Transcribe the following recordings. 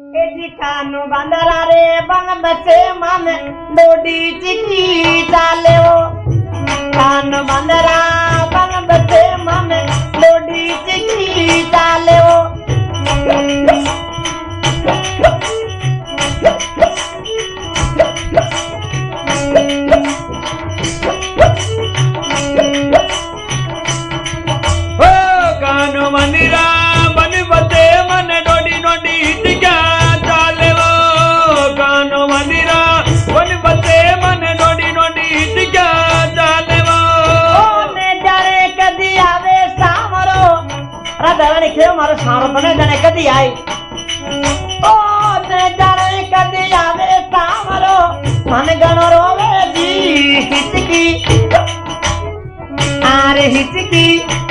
कानू बंदरा रे बन बचे मन डोडी चिकी चाले वो कानू बंदरा बन बचे मन डोडी चिकी चाले वो कानू बंदरा बन बचे मन डोडी डोडी चिका चाले वो कानू बंदरा बन बचे मन डोडी डोडी चिका चाले वो ने जाने कदी आवे सामरो राधा ने क्यों मारो सामरो बने जाने कदी आई ओ ने जाने कदी आवे सामरो मन गणो रोवे जी हिचकी आरे हिचकी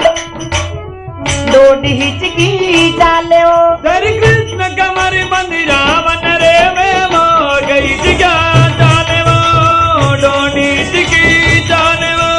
डोडी हिचकी चाले ओ हरे कृष्ण कमर बंदिरा बन रे में वो गई चिका चाले वो डोडी चिकी चाले वो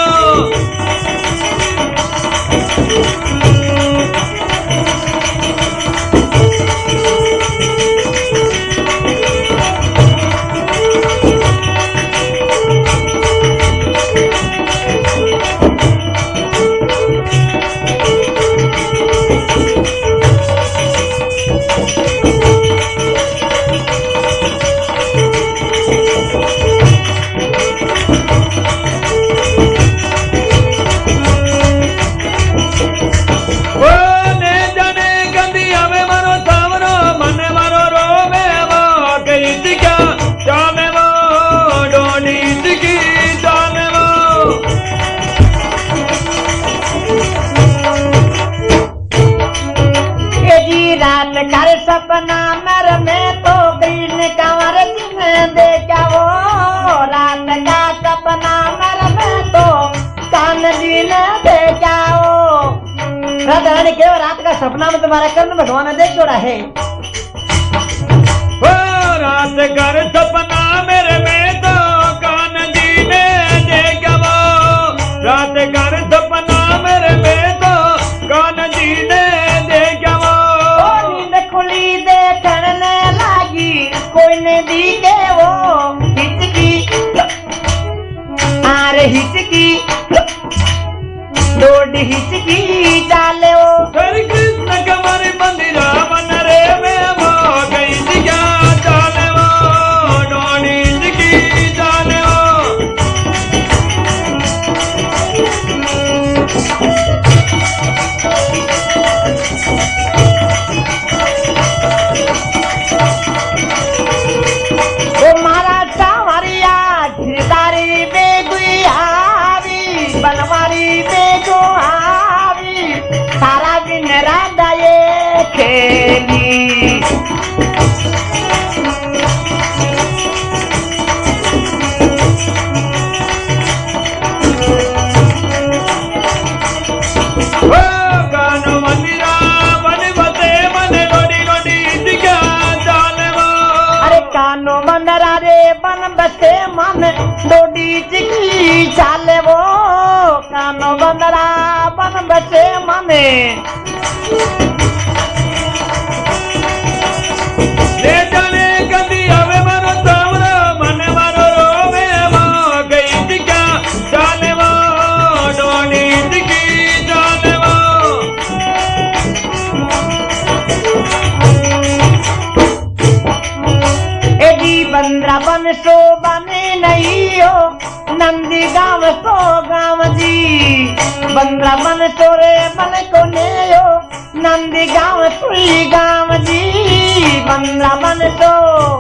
कर सपना मर में तो बीन कंवर जिन देखा वो रात का सपना मर में तो कान जी ने देखा वो राधा रानी के रात का सपना में तुम्हारा कर्ण भगवान ने देख जोड़ा है रात कर सपना मेरे में तो कान जी ने देखा वो रात कर सपना मेरे में तो कान जी ने देखा वो खुली देखने लागी कोई ने दी के वो हिचकी आरे हिचकी डोडी हिचकी चाले वो हरे कृष्ण कमर बंदिरा बन रे में वो गई चिका चाले वो डोडी चिकी चाले वो बनवारी बेगो आवी सारा दिन राधा ये खेली कानू बंदिरा बन बचे मन डोडी डोडी चिका चाले वो अरे कानू बंदरा रे बन बचे मन डोडी चिकी चाले वो कानो बंदरा बन बचे मने ले जाने कदी आवे मनो तावरा मन मारो रोवे वो गई चिका चाले वो डोडी चिकी चाले वो एडी बंदरा बन सो बने नहीं हो नंदी गाँव सो गाँव जी बंदरा बन सोरे बन को नेयो नंदी गाँव सुई गाँव जी बंदरा बन सो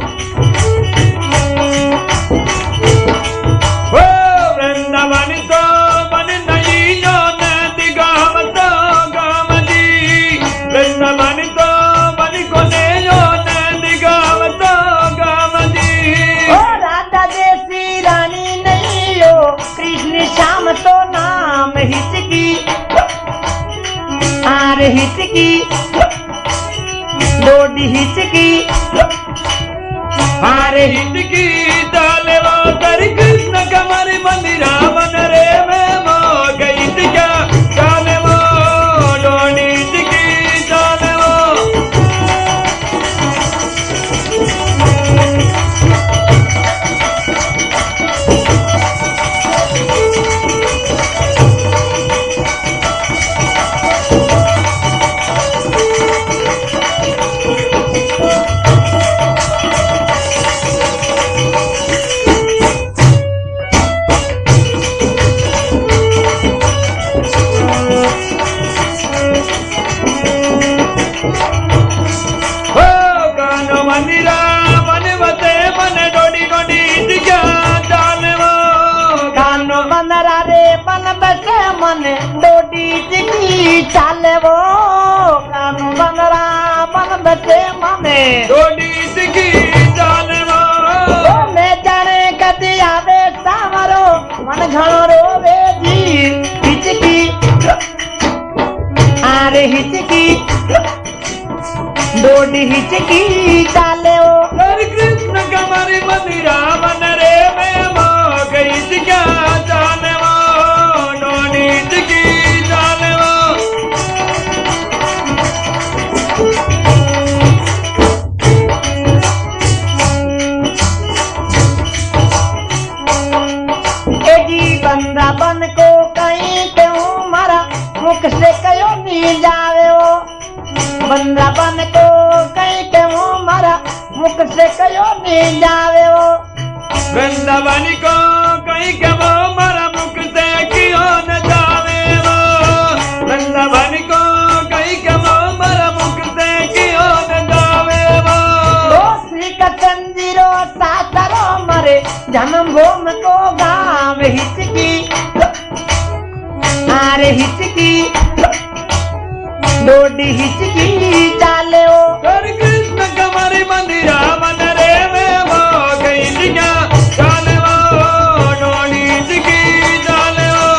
वृंदावन तो बन नहीं जो नंदी गाँव तो गाँव जी वृंदावन तो बन को नेयो नंदी गाँव तो गाँव जी ओ राधा देसी रानी नहीं हो कृष्ण श्याम तो नाम हिचकी आर हिचकी डोडी हिचकी आर हिचकी चाले वो हरे कृष्ण कमर बंदिरा बन रे में वो गई चिका चाले वो डोडी चिकी चाले वो मन डोडी चिकी चाले वो कानू बनरा बन बचे मने डोडी चिकी चाले वो मैं जाने कदी आवे सावरो मन घणो रोवे जी हिचकी आरे हिचकी डोडी हिचकी चाले वो हरे कृष्ण कमरी मंदिरा मन रे में वो गई क्या जाने वो डोडी चिकी चाले वो एजी बंदा बन को कहीं क्यों मारा मुख से कयो नहीं जावे वो बंदा बन को कहीं क्यों मारा मुख से कयो नहीं जावे वो वृंदावन को कहीं के वो मरा मुख से क्यों न जावे वो वृंदावन को कहीं के वो मरा मुख से क्यों न जावे वो श्री कचंजीरो सासरो मरे जन्म भूम को गाँव हिचकी आरे हिचकी डोडी हिचकी चाले वो हरे कृष्ण कमरी मंदिरा मन रे में वो गई दिया चाले वो डोडी चिकी चाले वो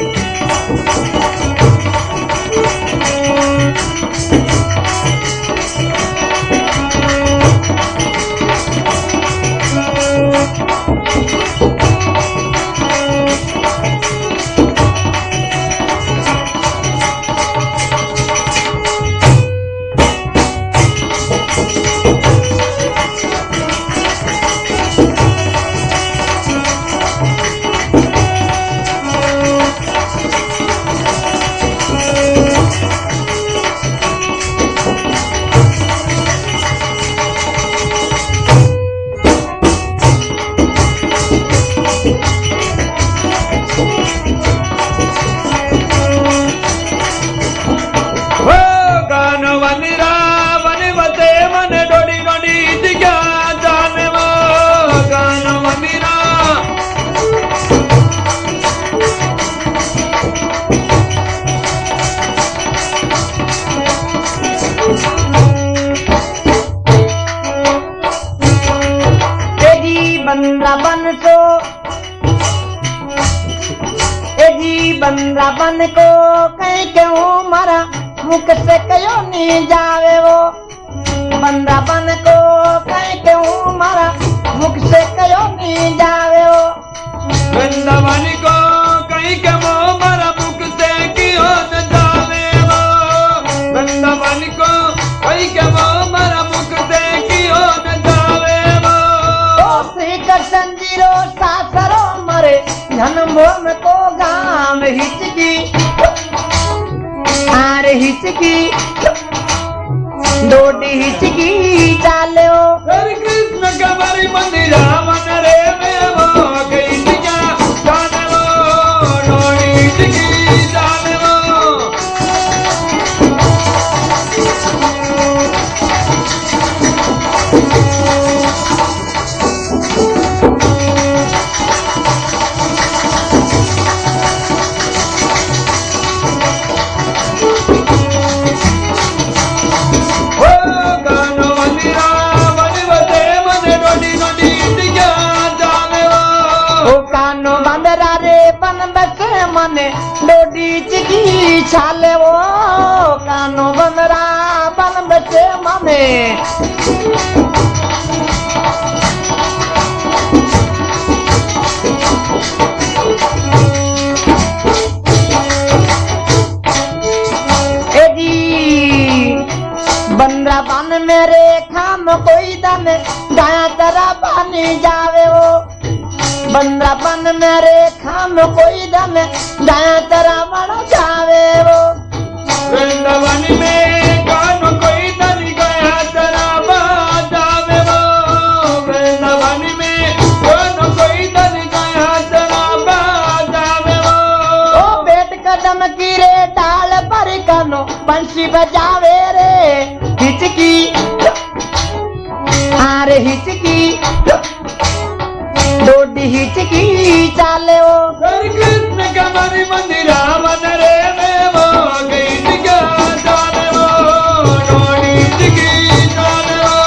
बंदावन को बंदावन को कहीं क्यों मारा मुख से कयो नहीं जावे वो बंदावन को कहीं क्यों मारा मुख से कयो नहीं जावे वो वृंदावन को कहीं के वो मरा मुख से क्यों न जावे वो वृंदावन को कहीं के वो मरा मुख से क्यों न जावे वो श्री कृष्ण जीरो सासरो मरे जन्म भूम को गाँव हिचकी आरे हिचकी डोडी हिचकी चाले वो हरे कृष्ण कमरी मंदिरा मन रे में वो गई दिया चाले वो डोडी चिकी चाले वो मने डोडी चिकी छाले वो कानो बनरा बन बचे मने बंदरा बन मेरे खाम कोई दम दाया तरा पानी जावे वो बंदरा बन मेरे खाम कोई दम दाया तरा बन जावे वो वृंदावन में कौन कोई दन गया तरा जावे वो वृंदावन में कौन कोई दन गया तरा जावे वो ओ बेट कदम की रे डाल पर कनो बंसी बजावे रे हिचकी आरे हिचकी डोडी हिचकी चाले वो हरे कृष्ण कमर मंदिरा मन रे में वो गई दिगा जाने वो डोडी दिगी जाने वो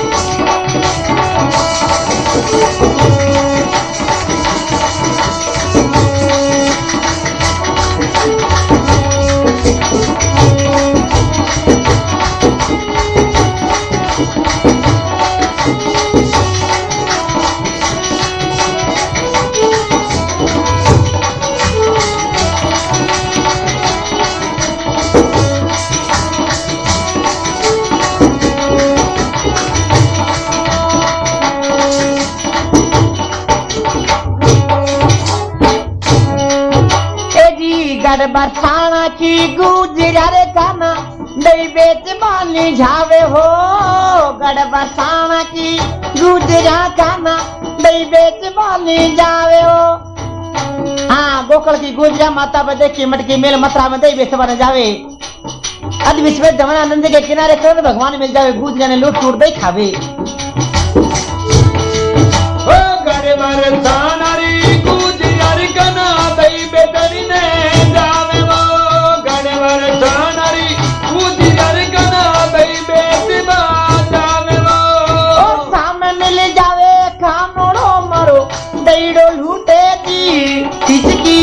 बरसाना की गुजर खाना दई बेच बाली झावे हो गड़ बरसाना की गुजरा खाना दई बेच बाली जावे हो। हाँ गोकल की गुजरा माता बदे की मटकी मेल मथुरा में दई बेच बन जावे अद विश्व दमनानंद के किनारे कर भगवान मिल जावे गुजरा ने लूट टूट दई खावे ओ गड़ बरसाना री गुजर कना दई बेटरी ने हिचकी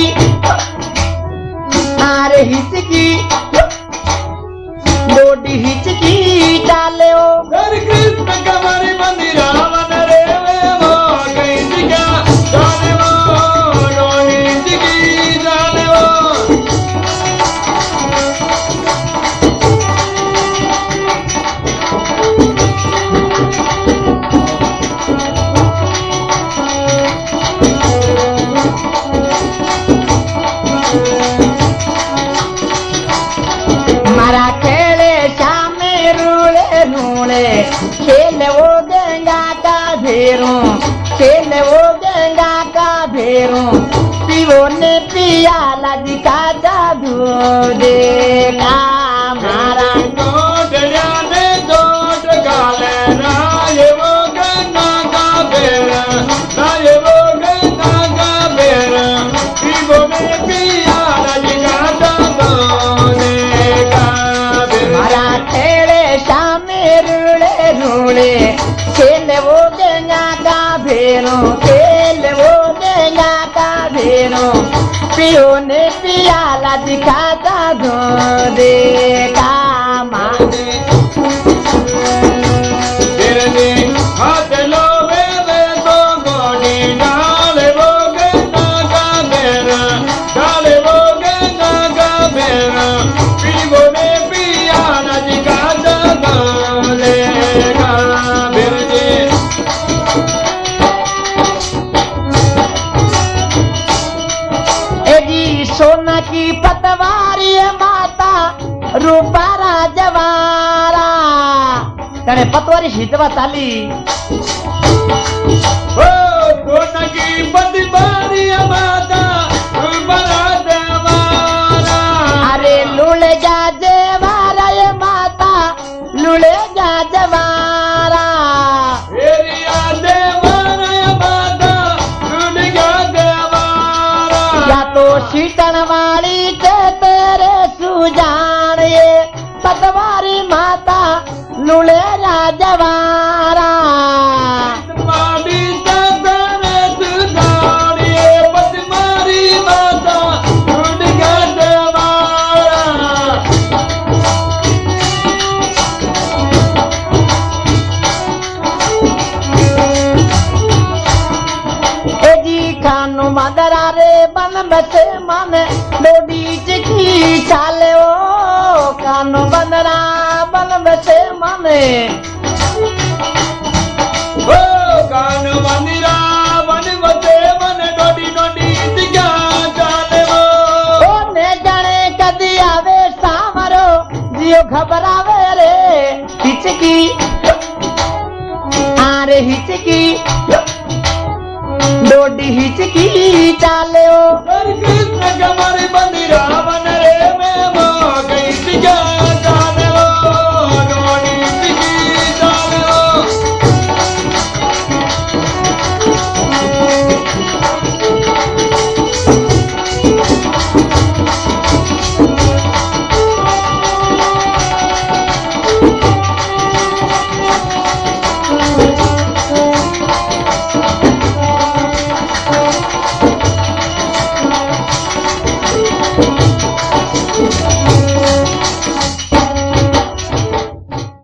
अरे हिचकी डोडी हिचकी डाले ओ कृष्ण कमर मंदिरा मन रे वो गई दिगा जाने वो डोडी दिगी जाने वो खेल वो गंगा का भेरों खेल वो गंगा का भेरों पीवो ने पिया लजिका जादू देखा मारा दरिया ने दौड़ गाले राये वो गंगा का भेरा राये वो गंगा का भेरा पीवो ने पिया लजिका जादू देखा मारा खेले शामे रूले खेल वो गंगा का भेरों खेल वो गंगा का भेरों पियो ने पियाला दिखाता दो देखा माने हाथ लो वे तो गोडी डाले वो गंगा का भेरा डाले वो गंगा का भेरा पीवो ने पियाला दिखाता दो देखा सोना की पतवारी माता रूपा राजवारा तने पतवारी सीतवा ताली ओ सोना की पतवारी माता रूपा राजवारा अरे लुले जा जेवारा ये माता लुले जा जवारा एरिया देवारा ये माता लुले जा देवारा या तो शीतन वाली के तेरे सुजान ये पतवारी माता लुले राजवारा माडी तने सुजान ये पतवारी माता लुले जा देवारा खानु मदरा रे बन बसे मन डोडी चिकी चाले ओ कानु बंदरा बन बसे मन ओ कानु बंदरा बन बसे मन डोडी डोडी चिका चाले ओ ने जाने कदी आवे सामरो जियो घबरावे रे हिचकी आरे हिचकी डोडी हिचकी चाले ओ कृष्ण कमर मंदिरा